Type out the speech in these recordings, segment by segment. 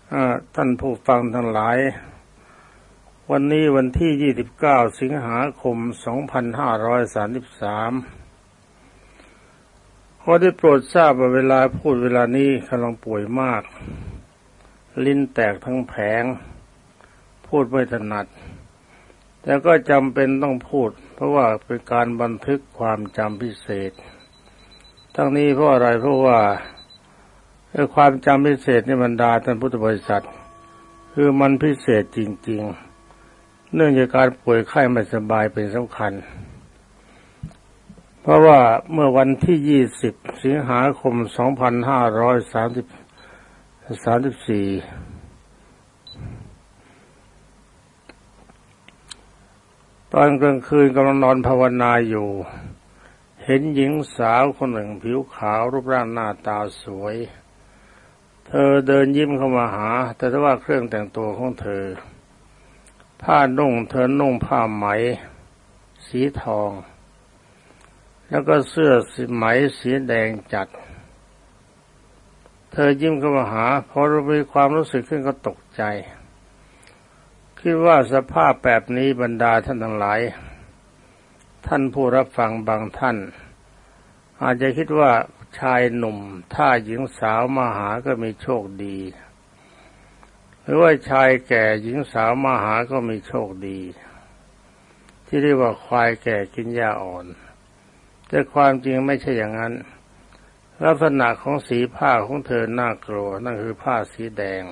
ท่านผู้ฟังทั้งหลายวันนี้วันที่29สิงหาคม2533ขอได้โปรดทราบว่าเวลาพูดเวลานี้กำลังป่วยมากลิ้นแตกทั้งแผงพูดไม่ถนัดแต่ก็จำเป็นต้องพูดเพราะว่าเป็นการบันทึกความจำพิเศษทั้งนี้เพราะอะไรเพราะว่าความจำพิเศษในบรรดาท่านพุทธบริษัทคือมันพิเศษจริงๆเนื่องจากการป่วยไข้ไม่สบายเป็นสำคัญเพราะว่าเมื่อวันที่20สิงหาคม2534ตอนกลางคืนกำลังนอนภาวนาอยู่เห็นหญิงสาวคนหนึ่งผิวขาวรูปร่างหน้าตาสวยเธอเดินยิ้มเข้ามาหาแต่ว่าเครื่องแต่งตัวของเธอผ้านุ่งเธอนุ่งผ้าไหมสีทองแล้วก็เสื้อสีไหมสีแดงจัดเธอยิ้มเข้ามาหาพอเรามีความรู้สึกขึ้นก็ตกใจคิดว่าสภาพแบบนี้บรรดาท่านทั้งหลายท่านผู้รับฟังบางท่านอาจจะคิดว่าชายหนุ่มถ้าหญิงสาวมาหาก็มีโชคดีหรือว่าชายแก่หญิงสาวมาหาก็มีโชคดีที่เรียกว่าควายแก่กินหญ้าอ่อนแต่ความจริงไม่ใช่อย่างนั้นลักษณะของสีผ้าของเธอน่ากลัวนั่นคือผ้าสีแดง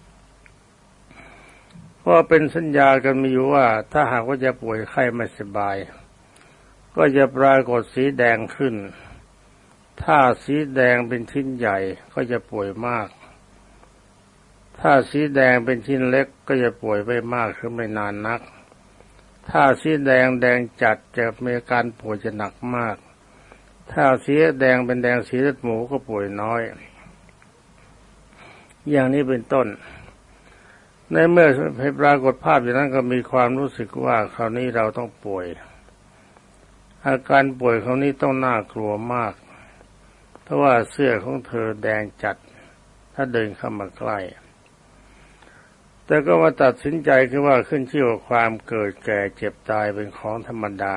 เพราะเป็นสัญญากันมีอยู่ว่าถ้าหากว่าจะป่วยไข้ไม่สบายก็จะปรากฏสีแดงขึ้นถ้าสีแดงเป็นชิ้นใหญ่ก็จะป่วยมากถ้าสีแดงเป็นชิ้นเล็กก็จะป่วยไม่มากคือไม่นานนักถ้าสีแดงจัดจะมีอาการป่วยจะหนักมากถ้าสีแดงเป็นแดงสีเลือดหมูก็ป่วยน้อยอย่างนี้เป็นต้นในเมื่อปรากฏภาพอย่างนั้นก็มีความรู้สึกว่าคราวนี้เราต้องป่วยอาการป่วยคราวนี้ต้องน่ากลัวมากเพราะว่าเสื้อของเธอแดงจัดถ้าเดินเข้ามาใกล้แต่ก็มาตัดสินใจคือว่าขึ้นชื่อว่าความเกิดแก่เจ็บตายเป็นของธรรมดา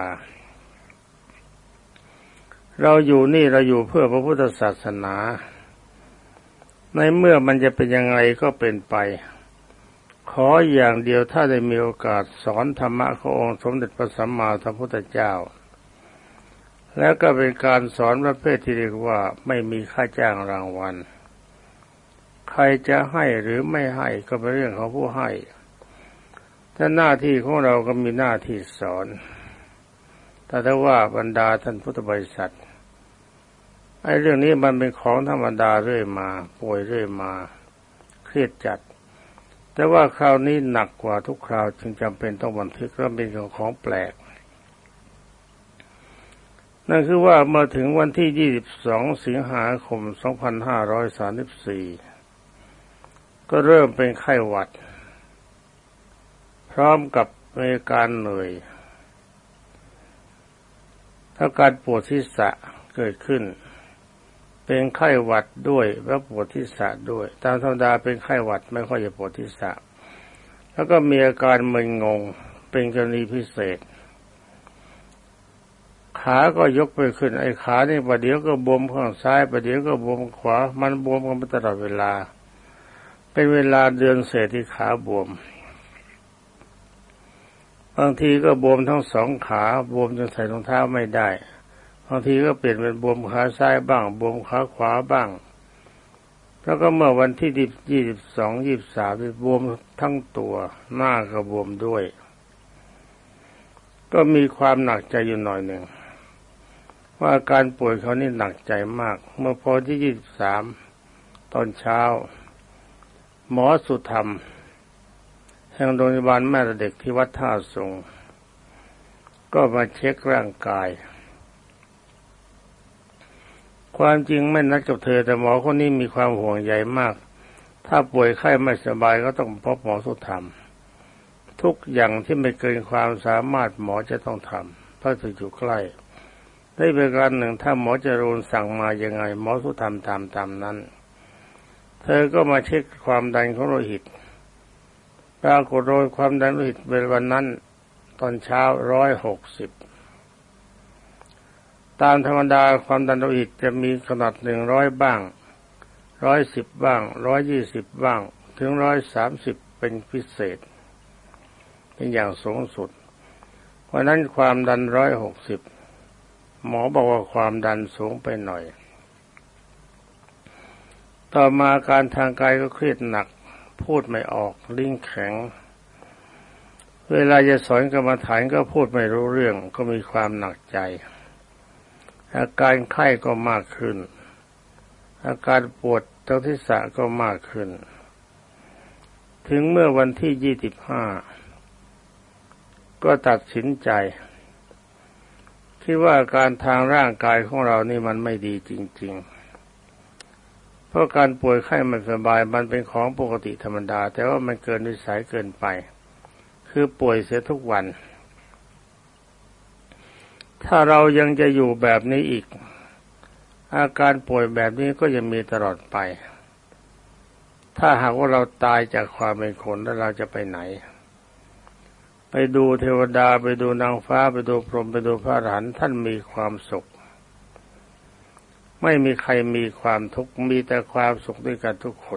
เราอยู่นี่เราอยู่เพื่อพระพุทธศาสนาในเมื่อมันจะเป็นยังไงก็เป็นไปขออย่างเดียวถ้าได้มีโอกาสสอนธรรมะขององค์สมเด็จพระสัมมาสัมพุทธเจ้าแล้วก็เป็นการสอนประเภทที่เรียกว่าไม่มีค่าจ้างรางวัลใครจะให้หรือไม่ให้ก็เป็นเรื่องของผู้ให้แต่หน้าที่ของเราก็มีหน้าที่สอนแต่ถ้าว่าบรรดาท่านพุทธบริษัทไอ้เรื่องนี้มันเป็นของธรรมดาเรื่อยมาป่วยเรื่อยมาเครียดจัดแต่ว่าคราวนี้หนักกว่าทุกคราวจึงจำเป็นต้องบันทึกเพราะเป็นของแปลกนั่นคือว่าเมื่อถึงวันที่22สิงหาคม2534ก็เริ่มเป็นไข้หวัดพร้อมกับมีอาการเหนื่อยถ้าการปวดศีรษะเกิดขึ้นเป็นไข้หวัดด้วยและปวดศีรษะด้วยตามธรรมดาเป็นไข้หวัดไม่ค่อยจะปวดศีรษะแล้วก็มีอาการมึนงงเป็นกรณีพิเศษขาก็ยกไปขึ้นไอ้ขานี่ประเดี๋ยวก็บวมข้างซ้ายประเดี๋ยวก็บวมขวามันบวมกันตลอดเวลาเป็นเวลาเดือนเศษที่ขาบวมบางทีก็บวมทั้งสองขาบวมจนใส่รองเท้าไม่ได้บางทีก็เปลี่ยนเป็นบวมขาซ้ายบ้างบวมขาขวาบ้างแล้วก็เมื่อวันที่22-23บวมทั้งตัวหน้าก็บวมด้วยก็มีความหนักใจอยู่หน่อยหนึ่งว่าอาการป่วยเขานี่หนักใจมากเมื่อพอที่23ตอนเช้าหมอสุธรรมแห่งโรงพยาบาลแม่เด็กที่วัดท่าทรงก็มาเช็คร่างกายความจริงไม่นัดกับเธอแต่หมอคนนี้มีความห่วงใยมากถ้าป่วยไข้ไม่สบายก็ต้องพบหมอสุธรรมทุกอย่างที่ไม่เกินความสามารถหมอจะต้องทำเพราะจะอยู่ใกล้ได้เป็นการหนึ่งถ้าหมอจรูนสั่งมายังไงหมอสุธรรมตามนั้นเธอก็มาเช็คความดันของโลหิตปรากฏว่าความดันโลหิตเป็นวันนั้นตอนเช้า160ตามธรรมดาความดันโลหิตจะมีขนาด100บ้าง110บ้าง120บ้างถึง130เป็นพิเศษเป็นอย่างสูงสุดเพราะนั้นความดัน160หมอบอกว่าความดันสูงไปหน่อยต่อมาการทางกายก็เครียดหนักพูดไม่ออกลิ้นแข็งเวลาจะสอนกรรมฐานก็พูดไม่รู้เรื่องก็มีความหนักใจอาการไข้ก็มากขึ้นอาการปวดตรงศีรษะก็มากขึ้นถึงเมื่อวันที่25ก็ตัดสินใจคิดว่าการทางร่างกายของเรานี่มันไม่ดีจริงๆเพราะการป่วยไข้ไม่สบายมันเป็นของปกติธรรมดาแต่ว่ามันเกินวิสัยเกินไปคือป่วยเสียทุกวันถ้าเรายังจะอยู่แบบนี้อีกอาการป่วยแบบนี้ก็จะมีตลอดไปถ้าหากว่าเราตายจากความเป็นคนแล้วเราจะไปไหนไปดูเทวดาไปดูนางฟ้าไปดูพรหมไปดูพระอรหันต์ท่านมีความสุขไม่มีใครมีความทุกข์มีแต่ความสุขด้วยกันทุกคน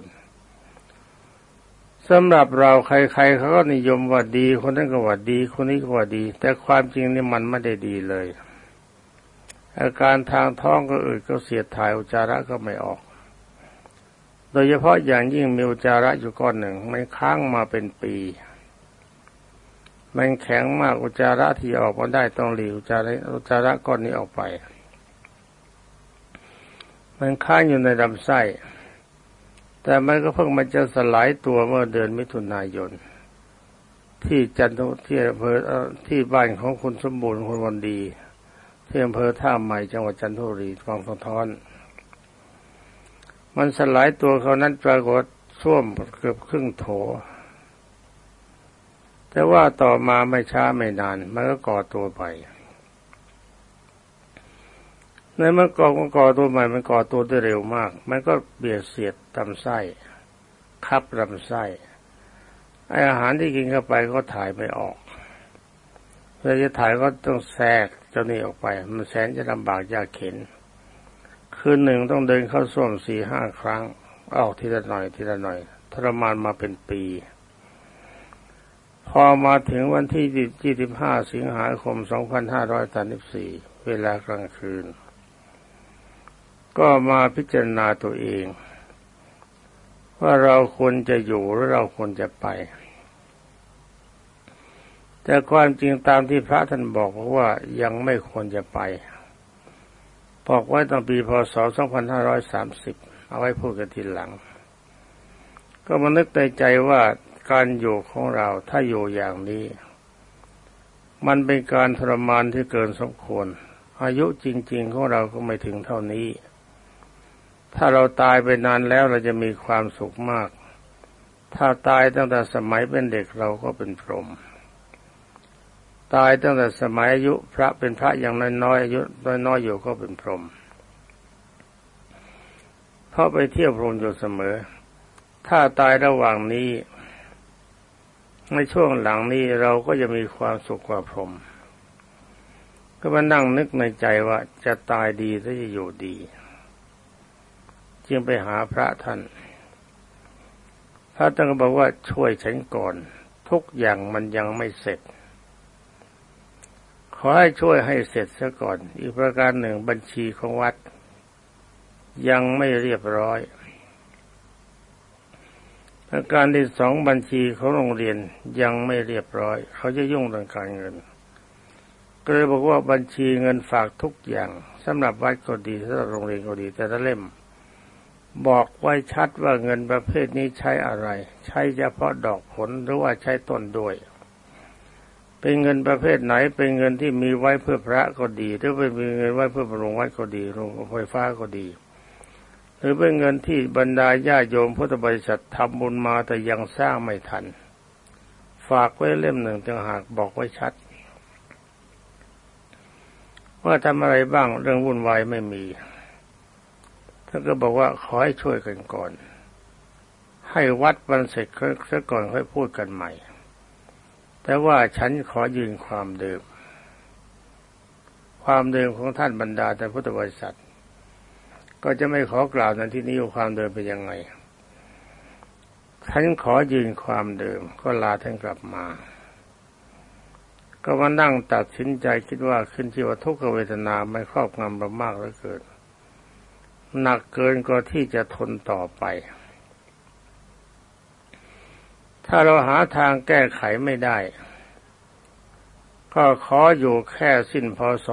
สำหรับเราใครๆเขาก็นิยมว่าดีคนนั้นก็ว่าดีคนนี้ก็ว่าดีแต่ความจริงนี่มันไม่ได้ดีเลยอาการทางท้องก็อืดก็เสียดถ่ายอุจจาระก็ไม่ออกโดยเฉพาะอย่างยิ่งมีอุจจาระอยู่ก้อนหนึ่งมันค้างมาเป็นปีมันแข็งมากอุจจาระที่ออกมาได้ต้องหลีอุจจาระก้อนนี้ออกไปมันค้างอยู่ในลำไส้แต่มันก็เพิ่งมันจะสลายตัวเมื่อเดือนมิถุนายนที่ที่อำเภอที่บ้านของคุณสมบูรณ์คุณวันดีที่อำเภอท่าใหม่จังหวัดจันทบุรีคลองสะท้อนมันสลายตัวเขานั้นปรากฏส้วมเกือบครึ่งโถแต่ว่าต่อมาไม่ช้าไม่นานมันก็ก่อตัวไปในเมื่อก่อตัวใหม่มันก่อตัวได้เร็วมากมันก็เบียดเสียดลำไส้คับลำไส้อาหารที่กินเข้าไปก็ถ่ายไม่ออกเพื่อจะถ่ายก็ต้องแทรกเจ้านี่ออกไปมันแสนจะลำบากยากเข็ญคืนหนึ่งต้องเดินเข้าส้วม 4-5 ครั้งออกทีละหน่อยทีละหน่อยทรมานมาเป็นปีพอมาถึงวันที่25 สิงหาคม 2534เวลากลางคืนก็มาพิจารณาตัวเองว่าเราควรจะอยู่หรือเราควรจะไปแต่ความจริงตามที่พระท่านบอกว่ายังไม่ควรจะไปบอกไว้ตั้งปีพ.ศ. 2530เอาไว้พูดกันทีหลังก็มานึกในใจว่าการอยู่ของเราถ้าอยู่อย่างนี้มันเป็นการทรมานที่เกินสมควรอายุจริงๆของเราก็ไม่ถึงเท่านี้ถ้าเราตายไปนานแล้วเราจะมีความสุขมากถ้าตายตั้งแต่สมัยเป็นเด็กเราก็เป็นพรหมตายตั้งแต่สมัยอายุพระเป็นพระอย่างน้อยๆอายุน้อยๆอยู่ก็เป็นพรหมเพราะไปเที่ยวพรหมอยู่เสมอถ้าตายระหว่างนี้ในช่วงหลังนี้เราก็จะมีความสุขกว่าพรหมก็มานั่งนึกในใจว่าจะตายดีหรือจะอยู่ดีจึงไปหาพระท่านพระท่านก็บอกว่าช่วยฉันก่อนทุกอย่างมันยังไม่เสร็จขอให้ช่วยให้เสร็จซะก่อนอีกประการหนึ่งบัญชีของวัดยังไม่เรียบร้อยประการที่สองบัญชีของโรงเรียนยังไม่เรียบร้อยเขาจะยุ่งเรื่องการเงินก็เลยบอกว่าบัญชีเงินฝากทุกอย่างสำหรับวัดก็ดีสำหรับโรงเรียนก็ดีแต่ละเล่มบอกไว้ชัดว่าเงินประเภทนี้ใช้อะไรใช้เฉพาะดอกผลหรือว่าใช้ต้นด้วยเป็นเงินประเภทไหนเป็นเงินที่มีไว้เพื่อพระก็ดีหรือเป็นเงินไว้เพื่อบำรุงวัดก็ดีโรงไฟฟ้าก็ดีหรือเป็นเงินที่บรรดาญาโยมพุทธบริษัททำบุญมาแต่ยังสร้างไม่ทันฝากไว้เล่มหนึ่งต่างหากบอกไว้ชัดว่าทำอะไรบ้างเรื่องวุ่นวายไม่มีท่านก็บอกว่าขอให้ช่วยกันก่อนให้วัดวันเสร็จซะก่อนค่อยพูดกันใหม่แต่ว่าฉันขอยืนความเดิมของท่านบรรดาแต่พุทธบริษัทก็จะไม่ขอกล่าวในที่นี้ว่าความเดิมเป็นยังไงฉันขอยืนความเดิมก็ลาท่านกลับมาก็มานั่งตัดสินใจคิดว่าขึ้นที่ว่าทุกขเวทนาไม่ครอบงำเรามากเหลือเกินหนักเกินกว่าที่จะทนต่อไปถ้าเราหาทางแก้ไขไม่ได้ก็ขออยู่แค่สิ้นพ.ศ.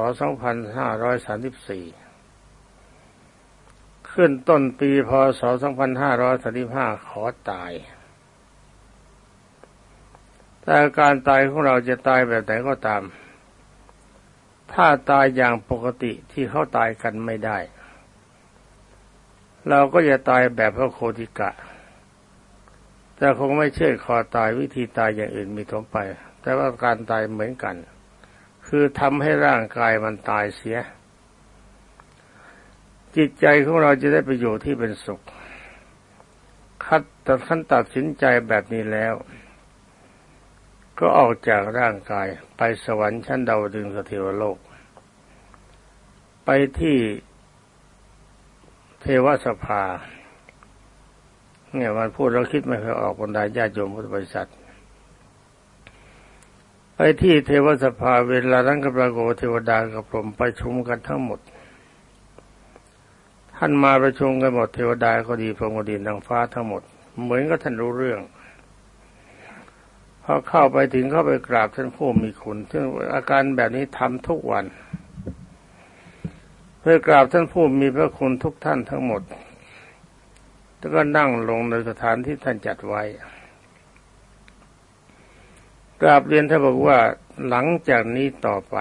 2534ขึ้นต้นปีพ.ศ. 2535ขอตายแต่การตายของเราจะตายแบบไหนก็ตามถ้าตายอย่างปกติที่เขาตายกันไม่ได้เราก็จะตายแบบพระโคติกะแต่คงไม่เชื่อคอตายวิธีตายอย่างอื่นมีทั่วไปแต่ว่าการตายเหมือนกันคือทำให้ร่างกายมันตายเสียจิตใจของเราจะได้ประโยชน์ที่เป็นสุขขั้นตัดสินใจแบบนี้แล้วก็ออกจากร่างกายไปสวรรค์ชั้นดาวดึงส์เทวโลกไปที่เทวสภาเนี่ยวันพูดเราคิดไม่เคยออกบรรดาญาติโยมพุทธบริษัทไปที่เทวสภาเวลานั้นก็ปรากฏเทวดากับพรหมประชุมกันทั้งหมดท่านมาประชุมกันหมดเทวดาก็ดีพรหมก็ดีนางฟ้าทั้งหมดเหมือนกับท่านรู้เรื่องพอเข้าไปถึงเข้าไปกราบท่านผู้มีคุณซึ่งอาการแบบนี้ทำทุกวันเพื่อกราบท่านผู้มีพระคุณทุกท่านทั้งหมดแล้วก็นั่งลงในสถานที่ท่านจัดไว้กราบเรียนท่านบอกว่าหลังจากนี้ต่อไป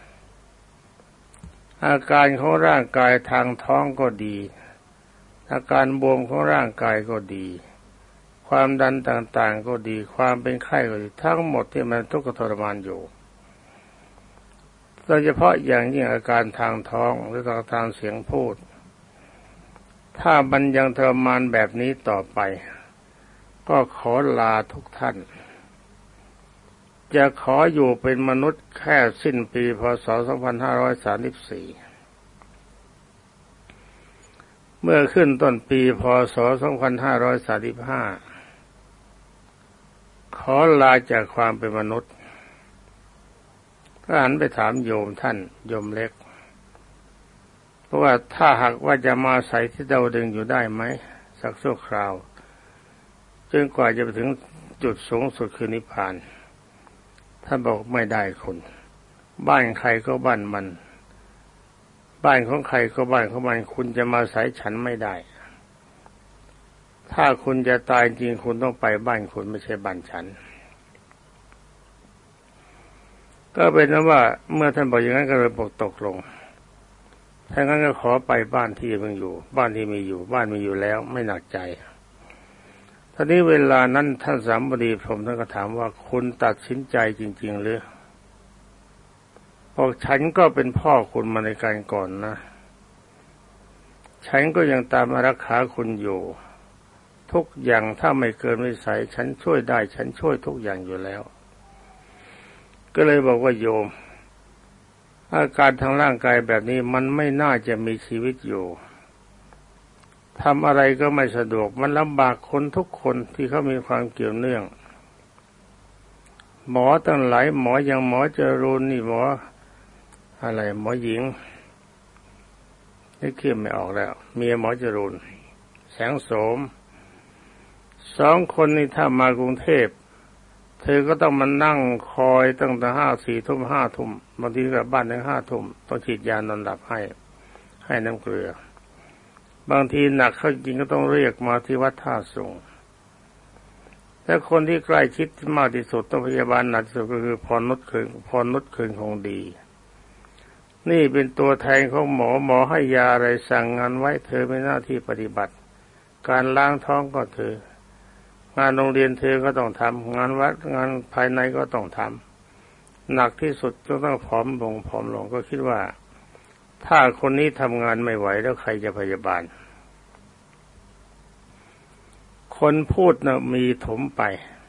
อาการของร่างกายทางท้องก็ดีอาการบวมของร่างกายก็ดีความดันต่างๆก็ดีความเป็นไข้ก็ดีทั้งหมดที่มันทุกข์ทรมานอยู่โดยเฉพาะอย่างยิ่งอาการทางท้องหรือทางเสียงพูดถ้ามันยังทรมานแบบนี้ต่อไปก็ขอลาทุกท่านจะขออยู่เป็นมนุษย์แค่สิ้นปีพ.ศ. 2534เมื่อขึ้นต้นปีพ.ศ. 2535ขอลาจากความเป็นมนุษย์ก็หันไปถามโยมท่านโยมเล็กเพราะว่าถ้าหากว่าจะมาใส่ที่ดาวดึงส์อยู่ได้ไหมสักชั่วคราวจนกว่าจะไปถึงจุดสูงสุดคือนิพพานท่านบอกไม่ได้คุณบ้านใครก็บ้านมันบ้านของใครก็บ้านของมันคุณจะมาใส่ฉันไม่ได้ถ้าคุณจะตายจริงคุณต้องไปบ้านคุณไม่ใช่บ้านฉันก็เป็นนั้นว่าเมื่อท่านบอกอย่างนั้นก็เลยบอกตกลงถ้างั้นก็ขอไปบ้านที่มึงอยู่บ้านที่มีอยู่บ้านมีอยู่แล้วไม่หนักใจทีนี้เวลานั้นท่านสามบดีพรหมท่านก็ถามว่าคุณตัดสินใจจริงๆหรือบอกฉันก็เป็นพ่อคุณมาในการก่อนนะฉันก็ยังตามอารักขาคุณอยู่ทุกอย่างถ้าไม่เกินวิสัยฉันช่วยได้ฉันช่วยทุกอย่างอยู่แล้วก็เลยบอกว่าโยมอาการทางร่างกายแบบนี้มันไม่น่าจะมีชีวิตอยู่ทำอะไรก็ไม่สะดวกมันลำบากคนทุกคนที่เขามีความเกี่ยวเนื่องหมอตั้งหลายหมออย่างหมอจรูนนี่หมออะไรหมอหญิงนี่เขียนไม่ออกแล้วเมียหมอจรูนแสงโสม2 คนนี่ถ้ามากรุงเทพเธอก็ต้องมานั่งคอยตั้งแต่4 ทุ่ม5 ทุ่มบางทีกลับบ้านถึง5 ทุ่มต้องฉีดยานอนหลับให้น้ำเกลือบางทีหนักเข้าจริงก็ต้องเรียกมาที่วัดท่าสูงแต่คนที่ใกล้ชิดมากที่สุดต้องพยาบาลหนักที่สุดก็คือพรนุชคืนคงดีนี่เป็นตัวแทนของหมอให้ยาอะไรสั่งงานไว้เธอมีหน้าที่ปฏิบัติการล้างท้องก็เธองานโรงเรียนเธอก็ต้องทำงานวัดงานภายในก็ต้องทำหนักที่สุดก็ต้องผอมลงก็คิดว่าถ้าคนนี้ทำงานไม่ไหวแล้วใครจะพยาบาลคคนพูดนะมีถมไป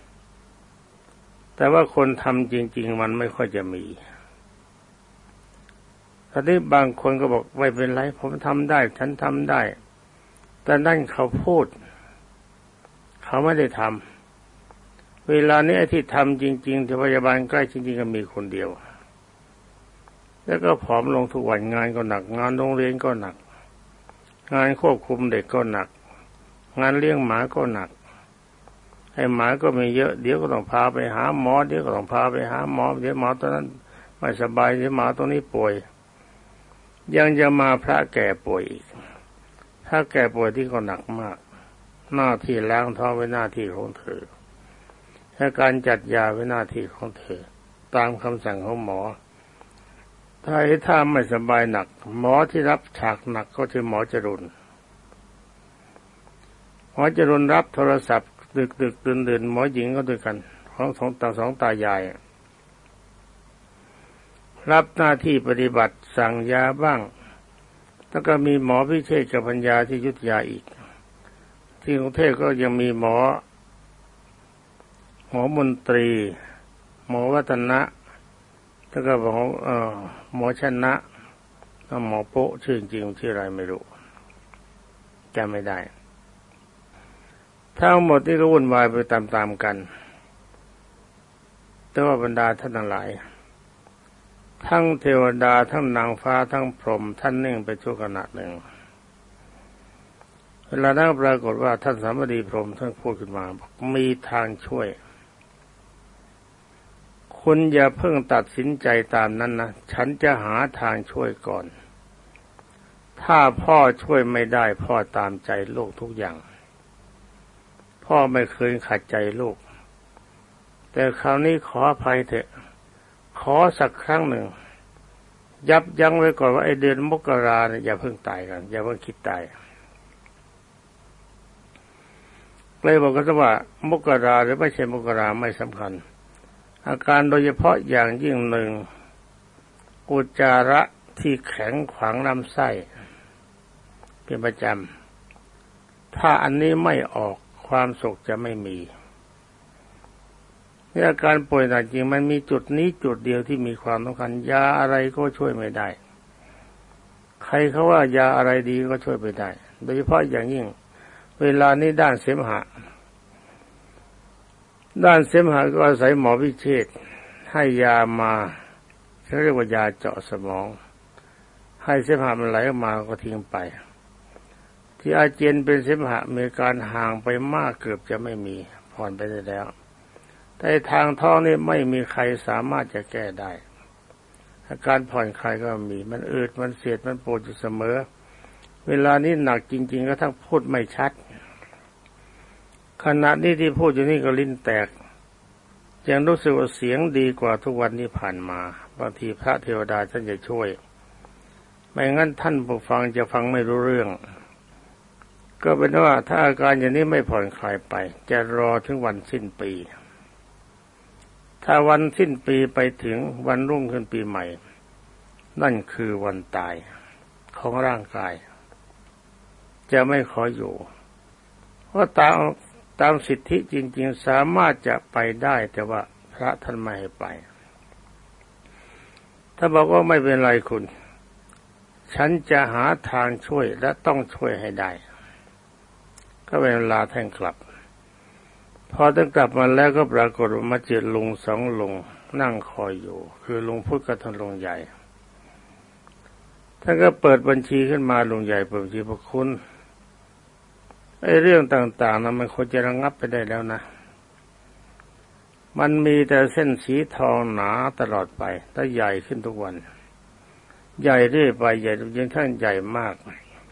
แต่ว่าคนทำจริงๆมันไม่ค่อยจะมีตอนนี้บางคนก็บอกไม่เป็นไรผมทำได้ฉันทำได้แต่นั่นเขาพูดเขาไม่ได้ทำเวลานี้ที่ทำจริงๆที่พยาบาลใกล้จริงๆก็มีคนเดียวแล้วก็ผอมลงทุกวันงานก็หนักงานโรงเรียนก็หนักงานควบคุมเด็กก็หนักงานเลี้ยงหมาก็หนักไอ้หมาก็มีเยอะเดี๋ยวก็ต้องพาไปหาหมอเดี๋ยวก็ต้องพาไปหาหมอเดี๋ยวหมอตอนนั้นไม่สบายเดี๋ยวหมาตรงนี้ป่วยยังจะมาพระแก่ป่วยอีกถ้าแก่ป่วยที่ก็หนักมากหน้าที่ล้างท้องเป็นหน้าที่ของเธอและการจัดยาเป็นหน้าที่ของเธอตามคำสั่งของหมอถ้าไม่สบายหนักหมอที่รับฉากหนักก็คือหมอจรุนรับโทรศัพท์ดึกดื่นหมอหญิงก็ด้วยกันของสองตายายรับหน้าที่ปฏิบัติสั่งยาบ้างแล้วก็มีหมอพิเชษกับปัญญาที่อยุธยาอีกที่กรุงเทพก็ยังมีหมอมนตรีหมอวัฒนะแล้วก็หมอชนะหมอโป๊ะชื่อจริงชื่ออะไรไม่รู้จำไม่ได้ทั้งหมดที่ก็วุ่นวายไปตามๆกันแต่ว่าบรรดาท่านทั้งหลายทั้งเทวดาทั้งนางฟ้าทั้งพรหมท่านนิ่งไปชั่วขณะหนึ่งเวลานั้นปรากฏว่าท่านสามบดีพรหมท่านพูดขึ้นมาบอกมีทางช่วยคุณอย่าเพิ่งตัดสินใจตามนั้นนะฉันจะหาทางช่วยก่อนถ้าพ่อช่วยไม่ได้พ่อตามใจลูกทุกอย่างพ่อไม่เคยขัดใจลูกแต่คราวนี้ขออภัยเถอะขอสักครั้งหนึ่งยับยั้งไว้ก่อนว่าไอเดือนมกราเนี่ยอย่าเพิ่งตายกันอย่าเพิ่งคิดตายเลยบอกกันว่ามกราหรือไม่ใช่มกราไม่สำคัญอาการโดยเฉพาะอย่างยิ่งหนึ่งอุจจาระที่แข็งขวางลำไส้เป็นประจำถ้าอันนี้ไม่ออกความสุขจะไม่มีนี่อาการป่วยหนักจริงมันมีจุดนี้จุดเดียวที่มีความสำคัญยาอะไรก็ช่วยไม่ได้ใครเขาว่ายาอะไรดีก็ช่วยไม่ได้โดยเฉพาะอย่างยิ่งเวลานี้ด้านเสมหะก็อาศัยหมอพิเชษให้ยามาเขาเรียกว่ายาเจาะสมองให้เสมหะมันไหลออกมาก็ทิ้งไปที่อาเจียนเป็นเสมหะมีการห่างไปมากเกือบจะไม่มีผ่อนไปได้แล้วแต่ทางท้องนี่ไม่มีใครสามารถจะแก้ได้อาการผ่อนคลายก็มีมันอืดมันเสียดมันปวดอยู่เสมอเวลานี้หนักจริงๆก็ทั้งพูดไม่ชัดขณะนี้ที่พูดอยู่นี่ก็ลิ้นแตกยังรู้สึกว่าเสียงดีกว่าทุกวันที่ผ่านมาบางทีพระเทวดาท่านจะช่วยไม่งั้นท่านผู้ฟังจะฟังไม่รู้เรื่องก็เป็นว่าถ้าอาการอย่างนี้ไม่ผ่อนคลายไปจะรอถึงวันสิ้นปีถ้าวันสิ้นปีไปถึงวันรุ่งขึ้นปีใหม่นั่นคือวันตายของร่างกายจะไม่ขออยู่เพราะตามสิทธิจริงๆสามารถจะไปได้แต่ว่าพระท่านไม่ให้ไปถ้าบอกว่าไม่เป็นไรคุณฉันจะหาทางช่วยและต้องช่วยให้ได้ก็เป็นเวลาท่านกลับพอท่านกลับมาแล้วก็ปรากฏว่ามาเจอลุงสองลุงนั่งคอยอยู่คือลุงพุทธกับท่านลุงใหญ่ท่านก็เปิดบัญชีขึ้นมาลุงใหญ่เปิดบัญชีพระคุณไอ้เรื่องต่างๆนั้นมันควรจะระงับไปได้แล้วนะมันมีแต่เส้นสีทองหนาตลอดไปแต่ใหญ่ขึ้นทุกวันใหญ่เรื่อยไปใหญ่จนทั้งใหญ่มาก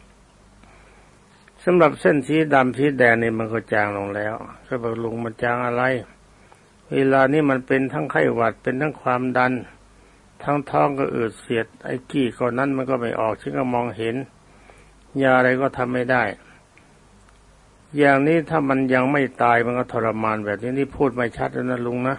สำหรับเส้นสีดำสีแดงนี่มันก็จางลงแล้วก็บอกลุงมันจางอะไรเวลานี้มันเป็นทั้งไข้หวัดเป็นทั้งความดันทั้งท้องก็อืดเสียดไอ้กี้ก่อนนั้นมันก็ไม่ออกฉันก็มองเห็นยาอะไรก็ทำไม่ได้อย่างนี้ถ้ามันยังไม่ตายมันก็ทรมานแบบนี้นี่พูดไม่ชัดแล้วนะลุงนะ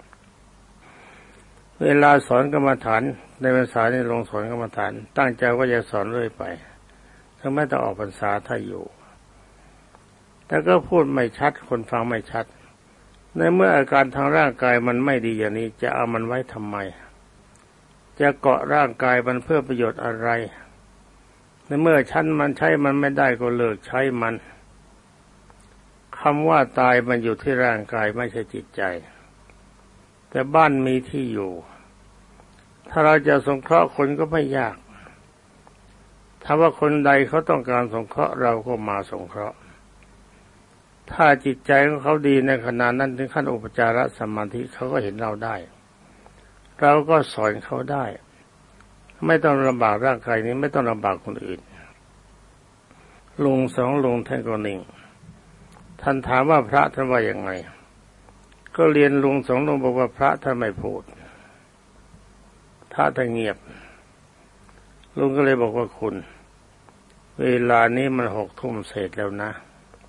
เวลาสอนกรรมฐานในพรรษานี่ลงสอนกรรมฐานตั้งใจว่าจะสอนเรื่อยไปถ้าไม่ต้องออกพรรษาถ้าอยู่แต่ก็พูดไม่ชัดคนฟังไม่ชัดในเมื่ออาการทางร่างกายมันไม่ดีอย่างนี้จะเอามันไว้ทำไมจะเกาะร่างกายมันเพื่อประโยชน์อะไรในเมื่อมันใช้มันไม่ได้ก็เลิกใช้มันคำว่าตายมันอยู่ที่ร่างกายไม่ใช่จิตใจแต่บ้านมีที่อยู่ถ้าเราจะสงเคราะห์คนก็ไม่ยากถ้าว่าคนใดเขาต้องการสงเคราะห์เราก็มาสงเคราะห์ถ้าจิตใจของเขาดีในขณะนั้นถึงขั้นอุปจารสมาธิเขาก็เห็นเราได้เราก็สอนเขาได้ไม่ต้องลำบากร่างกายนี้ไม่ต้องลำบากคนอื่นลุงสองลุงท่านก็นิ่งท่านถามว่าพระท่านว่ายังไงก็เรียนลุงสองลุงบอกว่าพระท่านไม่พูดพระท่านเงียบลุงก็เลยบอกว่าคุณเวลานี้มัน6 ทุ่มเศษแล้วนะ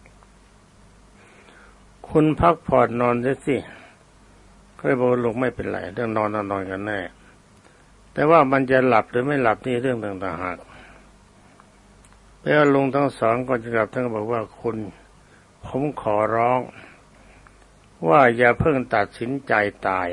คุณพักผ่อนนอนได้สิก็เลยบอกลุงไม่เป็นไรเรื่องนอนกันแน่แต่ว่ามันจะหลับหรือไม่หลับนี่เรื่องต่างหากแล้วลุงทั้งสองก่อนจะกลับท่านก็บอกว่าคุณผมขอร้องว่าอย่าเพิ่งตัดสินใจตาย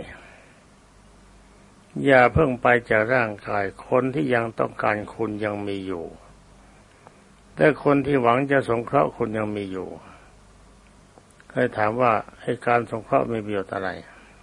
อย่าเพิ่งไปจากร่างกายคนที่ยังต้องการคุณยังมีอยู่แต่คนที่หวังจะสงเคราะห์คุณยังมีอยู่เคยถามว่าให้การสงเคราะห์มีประโยชน์อะไร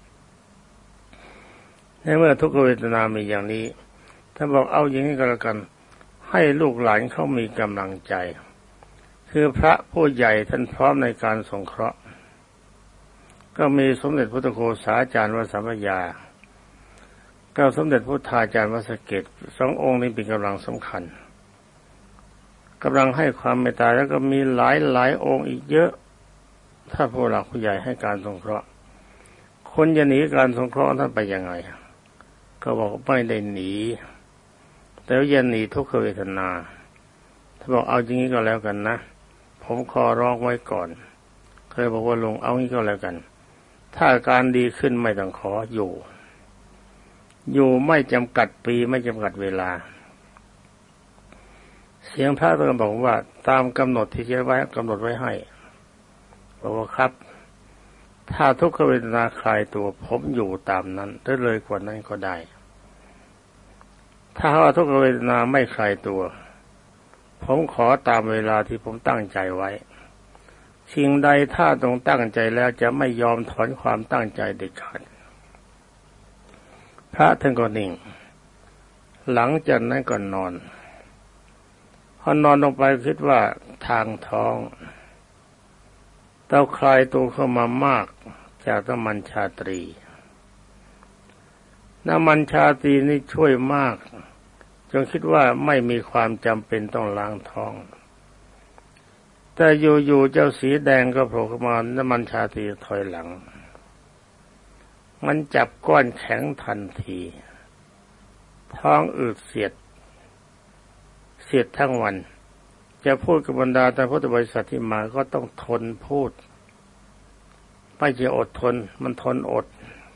ในเมื่อทุกขเวทนามีอย่างนี้ท่านบอกเอาอย่างนี้ก็แล้วกันให้ลูกหลานเขามีกำลังใจคือพระผู้ใหญ่ท่านพร้อมในการสงเคราะห์ก็มีสมเด็จพุทธโฆษาจารย์วสัมปยาก็สมเด็จพุทธาจารย์วัดสะเกษ2 องค์นี้เป็นกำลังสำคัญกำลังให้ความเมตตาแล้วก็มีหลายองค์อีกเยอะถ้าผู้หลักผู้ใหญ่ให้การสงเคราะห์คนจะหนีการสงเคราะห์ท่านไปยังไงก็บอกไม่ได้หนีแต่อย่าหนีทุกขเวทนาถ้าบอกเอาอย่างนี้ก็แล้วกันนะผมขอร้องไว้ก่อนเคยบอกว่าลุงเอางี้ก็แล้วกันถ้าอาการดีขึ้นไม่ต้องขออยู่ไม่จำกัดปีไม่จำกัดเวลาเสียงพระท่านบอกว่าตามกำหนดที่กำหนดไว้ให้บอกว่าครับถ้าทุกขเวทนาคลายตัวผมอยู่ตามนั้นได้เลยกว่านั้นก็ได้ถ้าว่าทุกขเวทนาไม่คลายตัวผมขอตามเวลาที่ผมตั้งใจไว้สิ่งใดถ้าต้องตั้งใจแล้วจะไม่ยอมถอนความตั้งใจเด็ดขาดพระท่านก็นิ่งหลังจากนั้นก็นอนพอนอนลงไปคิดว่าทางท้องเต้าคลายตัวเข้ามามากจากน้ำมันชาตรีน้ำมันชาตรีนี่ช่วยมากจนคิดว่าไม่มีความจำเป็นต้องล้างท้องแต่อยู่ๆเจ้าสีแดงก็โผล่ขึ้นมาน้ำมันชาตรีถอยหลังมันจับก้อนแข็งทันทีท้องอืดเสียดทั้งวันจะพูดกับบรรดาท่านพุทธบริษัทที่มาก็ต้องทนพูดไม่ใช่อดทนมันทนอด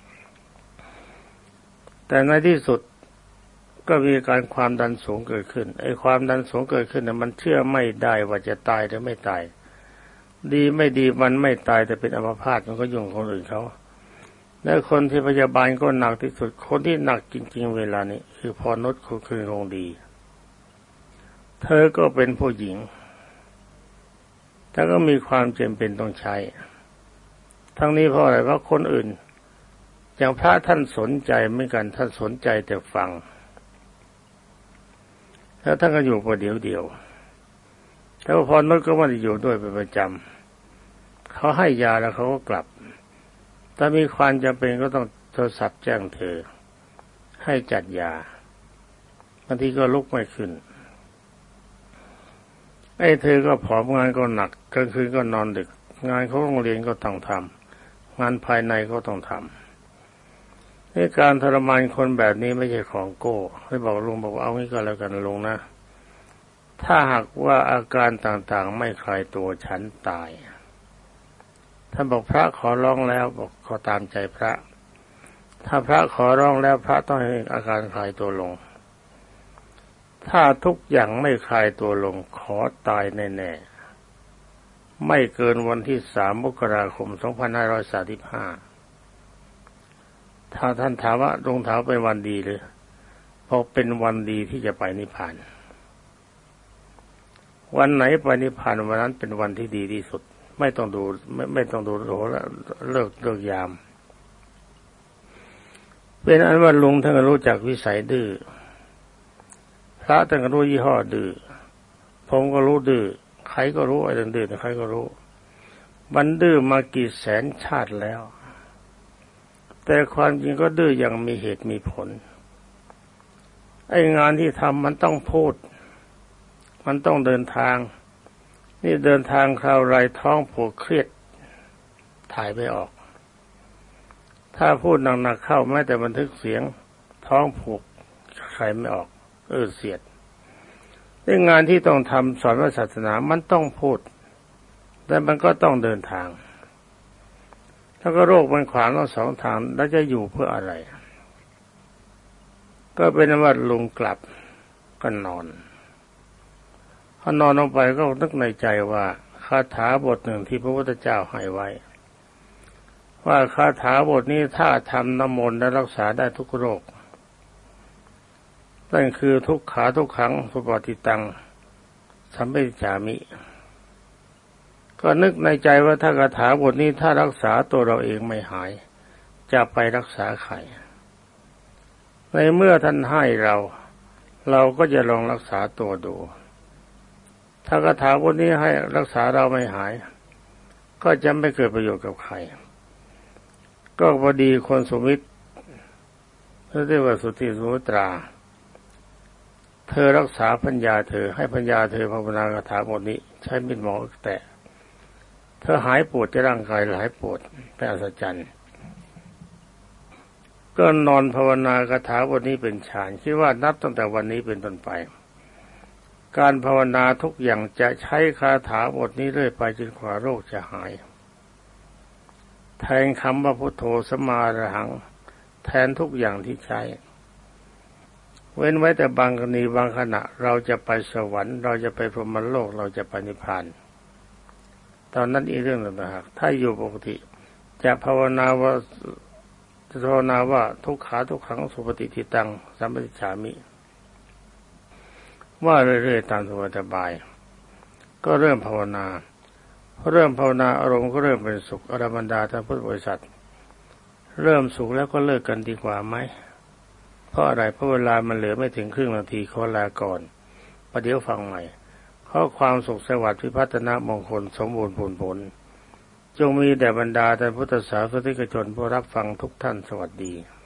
แต่ในที่สุดก็มีการความดันสูงเกิดขึ้นไอ้ความดันสูงเกิดขึ้นเนี่ยมันเชื่อไม่ได้ว่าจะตายหรือไม่ตายดีไม่ดีมันไม่ตายแต่เป็นอัมพาตมันก็ยุ่งคนอื่นเขาและคนที่พยาบาลก็หนักที่สุดคนที่หนักจริงๆเวลานี้คือพรนุชคืนคงดีเธอก็เป็นผู้หญิงแต่ก็มีความจำเป็นต้องใช้ทั้งนี้เพราะอะไรเพราะคนอื่นอย่างพระท่านสนใจเหมือนกันท่านสนใจแต่ฟังแล้วท่านก็อยู่ประเดี๋ยวแต่ว่าพรนุชก็ไม่ได้อยู่ด้วยเป็นประจำเขาให้ยาแล้วเขาก็กลับถ้ามีความจำเป็นก็ต้องโทรศัพท์แจ้งเธอให้จัดยาบางทีก็ลุกไม่ขึ้นไอ้เธอก็ผอมงานก็หนักกลางคืนก็นอนดึกงานเขาโรงเรียนก็ต้องทำงานภายในก็ต้องทำในการทรมานคนแบบนี้ไม่ใช่ของโก้ให้บอกลุงบอกว่าเอางี้ก็แล้วกันลุงนะถ้าหากว่าอาการต่างๆไม่คลายตัวฉันตายท่านบอกพระขอร้องแล้วบอกขอตามใจพระถ้าพระขอร้องแล้วพระต้องให้อาการคลายตัวลงถ้าทุกอย่างไม่คลายตัวลงขอตายแน่ไม่เกินวันที่3 มกราคม 2535ถ้าท่านถามว่าลงเท้าเป็นวันดีหรือเพราะเป็นวันดีที่จะไปนิพพานวันไหนไปนิพพานวันนั้นเป็นวันที่ดีที่สุดไม่ต้องดูไม่ต้องดูโหเลิกยามเป็นอันว่าลุงท่านก็รู้จักวิสัยดื้อพระท่านก็รู้ยี่ห้อดื้อผมก็รู้ดื้อใครก็รู้ไอ้เรื่องดื้อใครก็รู้มันดื้อมากี่แสนชาติแล้วแต่ความจริงก็ดื้ออย่างมีเหตุมีผลไอ้งานที่ทำมันต้องพูดมันต้องเดินทางนี่เดินทางคราวไรท้องผูกเครียดถ่ายไม่ออกถ้าพูดหนักๆเข้าแม้แต่บันทึกเสียงท้องผูกใครไม่ออกเสียดในงานที่ต้องทำสอนศาสนามันต้องพูดแต่มันก็ต้องเดินทางแล้วก็โรคมันขวางทั้งสองทางแล้วจะอยู่เพื่ออะไรก็เป็นว่าลุงกลับก็นอนพอนอนลงไปก็นึกในใจว่าคาถาบทหนึ่งที่พระพุทธเจ้าให้ไว้ว่าคาถาบทนี้ถ้าทำน้ำมนต์และรักษาได้ทุกโรคนั่นคือทุกขาทุกขังสุปฏิตังสัมปติจามิก็นึกในใจว่าถ้าคาถาบทนี้ถ้ารักษาตัวเราเองไม่หายจะไปรักษาใครในเมื่อท่านให้เราก็จะลองรักษาตัวดูถ้าคาถาบทนี้ให้รักษาเราไม่หายก็จะไม่เกิดประโยชน์กับใครก็พอดีคนสุมิตรเรียกว่าสุทธิสุมิตราเธอรักษาปัญญาเธอให้ปัญญาเธอภาวนาคาถาบทนี้ใช้มีดหมอแต่เธอหายปวดที่ร่างกายหายปวดเป็นอัศจรรย์ก็นอนภาวนาคาถาบทนี้เป็นฌานคิดว่านับตั้งแต่วันนี้เป็นต้นไปการภาวนาทุกอย่างจะใช้คาถาบทนี้เรื่อยไปจนกว่าโรคจะหายแทนคำว่าพุทโธสัมมาอรหังแทนทุกอย่างที่ใช้เว้นไว้แต่บางกรณีบางขณะเราจะไปสวรรค์เราจะไปพรหมโลกเราจะไปนิพพานตอนนั้นอีกเรื่องหนึ่งนะถ้าอยู่ปกติจะภาวนาว่าทุกขาทุกขังสุปฏิทิตังสัมปติจามิว่าเรื่อยๆตามสบายก็เริ่มภาวนาอารมณ์ก็เริ่มเป็นสุขอรบรรดาท่านพุทธบริษัทเริ่มสุขแล้วก็เลิกกันดีกว่าไหมเพราะอะไรเพราะเวลามันเหลือไม่ถึงครึ่งนาทีขอลาก่อนประเดี๋ยวฟังใหม่ขอความสุขสวัสดิ์พิพัฒนมงคลสมบูรณ์ผลจงมีแด่บรรดาท่านพุทธศาสนิกชนผู้รับฟังทุกท่านสวัสดี